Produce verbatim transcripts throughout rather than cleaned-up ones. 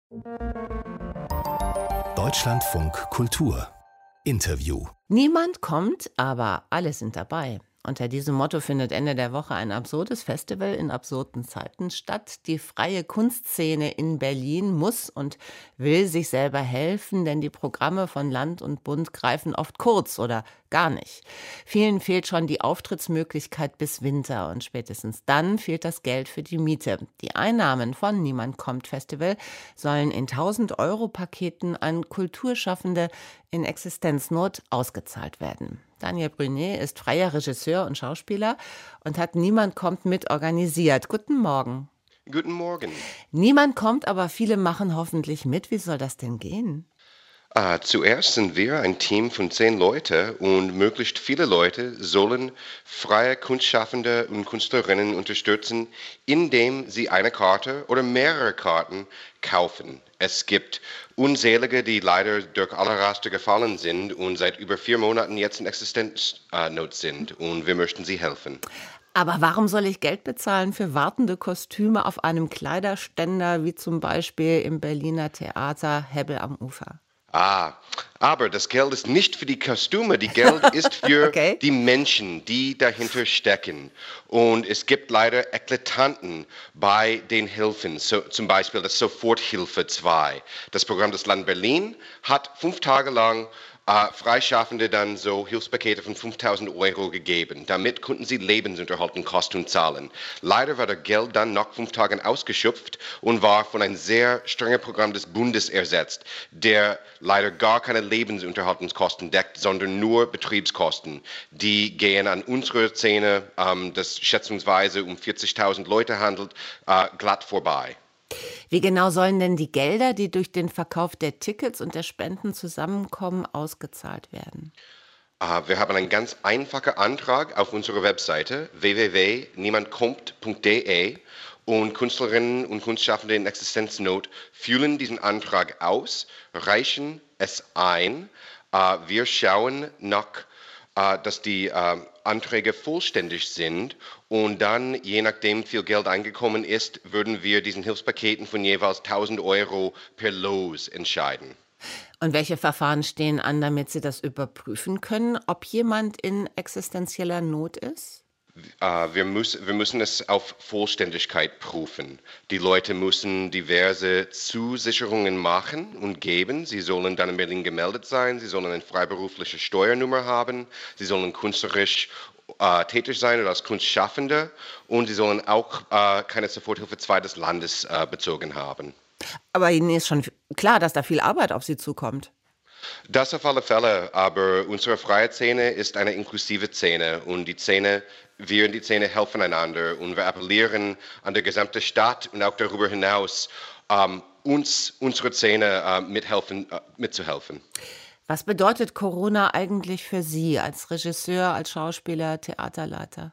Deutschlandfunk Kultur Interview. Niemand kommt, aber alle sind dabei. Unter diesem Motto findet Ende der Woche ein absurdes Festival in absurden Zeiten statt. Die freie Kunstszene in Berlin muss und will sich selber helfen, denn die Programme von Land und Bund greifen oft kurz oder gar nicht. Vielen fehlt schon die Auftrittsmöglichkeit bis Winter und spätestens dann fehlt das Geld für die Miete. Die Einnahmen von Niemand kommt Festival sollen in tausend-Euro-Paketen an Kulturschaffende in Existenznot ausgezahlt werden. Daniel Brunet ist freier Regisseur und Schauspieler und hat Niemand kommt mit organisiert. Guten Morgen. Guten Morgen. Niemand kommt, aber viele machen hoffentlich mit. Wie soll das denn gehen? Uh, zuerst sind wir ein Team von zehn Leuten und möglichst viele Leute sollen freie Kunstschaffende und Künstlerinnen unterstützen, indem sie eine Karte oder mehrere Karten kaufen. Es gibt unzählige, die leider durch alle Raster gefallen sind und seit über vier Monaten jetzt in Existenznot sind und wir möchten sie helfen. Aber warum soll ich Geld bezahlen für wartende Kostüme auf einem Kleiderständer, wie zum Beispiel im Berliner Theater Hebbel am Ufer? Ah, aber das Geld ist nicht für die Kostüme, die Geld ist für Okay. die Menschen, die dahinter stecken. Und es gibt leider Eklatanten bei den Hilfen, so, zum Beispiel das Soforthilfe zwei. Das Programm des Land Berlin hat fünf Tage lang Uh, Freischaffende dann so Hilfspakete von fünftausend Euro gegeben. Damit konnten sie Lebensunterhaltungskosten zahlen. Leider war das Geld dann nach fünf Tagen ausgeschöpft und war von einem sehr strengen Programm des Bundes ersetzt, der leider gar keine Lebensunterhaltungskosten deckt, sondern nur Betriebskosten. Die gehen an unsere Szene, um, das schätzungsweise um vierzigtausend Leute handelt, uh, glatt vorbei. Wie genau sollen denn die Gelder, die durch den Verkauf der Tickets und der Spenden zusammenkommen, ausgezahlt werden? Uh, wir haben einen ganz einfachen Antrag auf unserer Webseite w w w punkt niemand kommt punkt d e und Künstlerinnen und Kunstschaffende in Existenznot füllen diesen Antrag aus, reichen es ein. Uh, wir schauen nach, uh, dass die uh, Anträge vollständig sind und dann, je nachdem wie viel Geld eingekommen ist, würden wir diesen Hilfspaketen von jeweils tausend Euro per Los entscheiden. Und welche Verfahren stehen an, damit Sie das überprüfen können, ob jemand in existenzieller Not ist? Uh, wir, muss, wir müssen es auf Vollständigkeit prüfen. Die Leute müssen diverse Zusicherungen machen und geben. Sie sollen dann in Berlin gemeldet sein, sie sollen eine freiberufliche Steuernummer haben, sie sollen künstlerisch uh, tätig sein oder als Kunstschaffende und sie sollen auch uh, keine Soforthilfe zwei des Landes uh, bezogen haben. Aber Ihnen ist schon klar, dass da viel Arbeit auf Sie zukommt. Das auf alle Fälle, aber unsere freie Szene ist eine inklusive Szene und die Szene, wir und die Szene helfen einander und wir appellieren an die gesamte Stadt und auch darüber hinaus, um, uns, unsere Szene uh, mithelfen, uh, mitzuhelfen. Was bedeutet Corona eigentlich für Sie als Regisseur, als Schauspieler, Theaterleiter?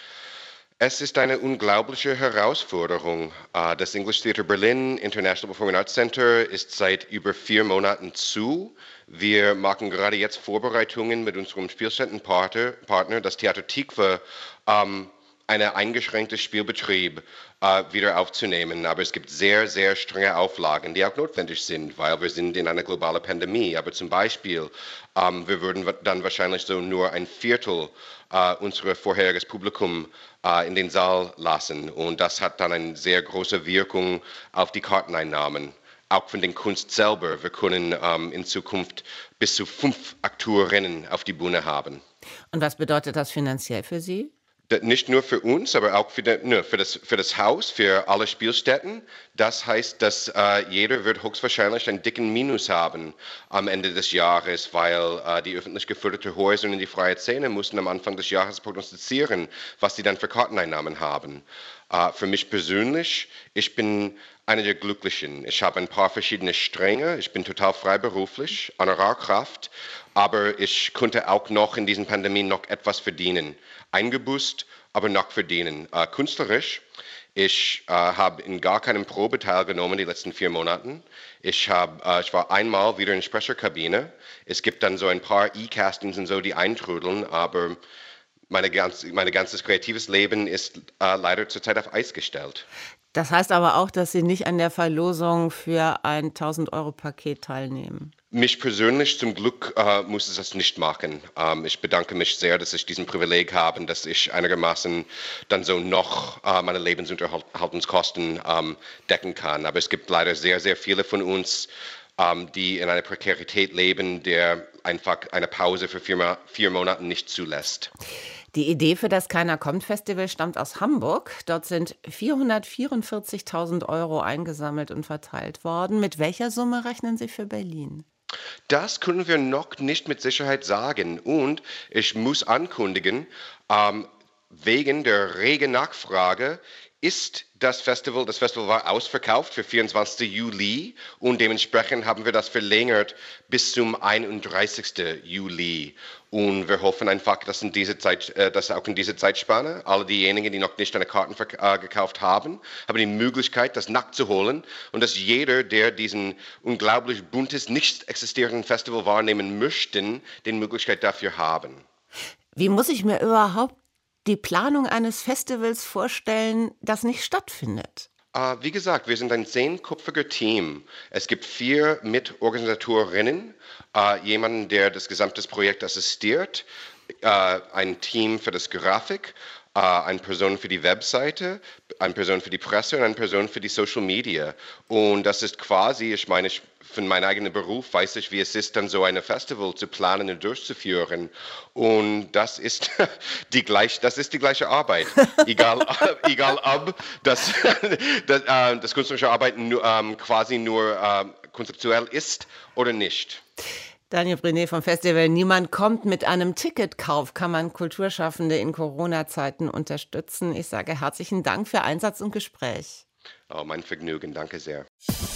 Es ist eine unglaubliche Herausforderung. Das English Theatre Berlin International Performing Arts Center ist seit über vier Monaten zu. Wir machen gerade jetzt Vorbereitungen mit unserem Spielstättenpartner, Partner, das Theater Tikva, um einen eingeschränkten Spielbetrieb uh, wieder aufzunehmen. Aber es gibt sehr, sehr strenge Auflagen, die auch notwendig sind, weil wir sind in einer globalen Pandemie. Aber zum Beispiel, um, wir würden dann wahrscheinlich so nur ein Viertel uh, unseres vorheriges Publikum uh, in den Saal lassen. Und das hat dann eine sehr große Wirkung auf die Karteneinnahmen. Auch von der Kunst selber. Wir können um, in Zukunft bis zu fünf Akteurinnen auf die Bühne haben. Und was bedeutet das finanziell für Sie? Nicht nur für uns, aber auch für, die, ne, für, das, für das Haus, für alle Spielstätten. Das heißt, dass äh, jeder wird höchstwahrscheinlich einen dicken Minus haben am Ende des Jahres, weil äh, die öffentlich geförderten Häuser und die freie Szene mussten am Anfang des Jahres prognostizieren, was sie dann für Karteneinnahmen haben. Äh, für mich persönlich, ich bin einer der Glücklichen. Ich habe ein paar verschiedene Stränge. Ich bin total freiberuflich, Honorarkraft, aber ich konnte auch noch in diesen Pandemien noch etwas verdienen. Eingebüßt, aber noch verdienen. Äh, künstlerisch, ich äh, habe in gar keinem Probe teilgenommen die letzten vier Monate. Ich, hab, äh, ich war einmal wieder in der Sprecherkabine. Es gibt dann so ein paar E-Castings und so, die eintrudeln, aber meine ganz, mein ganzes kreatives Leben ist äh, leider zurzeit auf Eis gestellt. Das heißt aber auch, dass Sie nicht an der Verlosung für ein tausend-Euro-Paket teilnehmen? Mich persönlich zum Glück äh, muss es das nicht machen. Ähm, ich bedanke mich sehr, dass ich diesen Privileg habe, dass ich einigermaßen dann so noch äh, meine Lebensunterhaltungskosten ähm, decken kann. Aber es gibt leider sehr, sehr viele von uns, ähm, die in einer Prekarität leben, der einfach eine Pause für vier, vier Monate nicht zulässt. Die Idee für das Keiner kommt Festival stammt aus Hamburg. Dort sind vierhundertvierundvierzigtausend Euro eingesammelt und verteilt worden. Mit welcher Summe rechnen Sie für Berlin? Das können wir noch nicht mit Sicherheit sagen. Und ich muss ankündigen, ähm, wegen der regen Nachfrage ist das Festival, das Festival war ausverkauft für vierundzwanzigsten Juli und dementsprechend haben wir das verlängert bis zum einunddreißigsten Juli. Und wir hoffen einfach, dass, in diese Zeit, äh, dass auch in dieser Zeitspanne alle diejenigen, die noch nicht eine Karte äh, gekauft haben, haben die Möglichkeit, das nachzuholen und dass jeder, der diesen unglaublich buntes, nicht existierenden Festival wahrnehmen möchte, die Möglichkeit dafür haben. Wie muss ich mir überhaupt die Planung eines Festivals vorstellen, das nicht stattfindet? Uh, wie gesagt, wir sind ein zehnköpfiger Team. Es gibt vier Mitorganisatorinnen, uh, jemanden, der das gesamte Projekt assistiert, uh, ein Team für das Grafik, uh, eine Person für die Webseite, eine Person für die Presse und eine Person für die Social Media. Und das ist quasi, ich meine, ich, von meinem eigenen Beruf weiß ich, wie es ist, dann so ein Festival zu planen und durchzuführen. Und das ist die, gleich, das ist die gleiche Arbeit. Egal, egal ob das, das, äh, das künstlerische Arbeiten nur, ähm, quasi nur äh, konzeptuell ist oder nicht. Daniel Brené vom Festival Niemand kommt. Mit einem Ticketkauf kann man Kulturschaffende in Corona-Zeiten unterstützen. Ich sage herzlichen Dank für Einsatz und Gespräch. Oh, mein Vergnügen, danke sehr.